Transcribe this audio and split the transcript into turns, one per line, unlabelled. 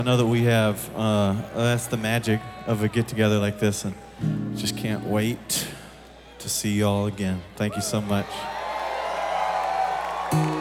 I know that we have, that's the magic of a get together like this, and just can't wait to see y'all again. Thank you so much.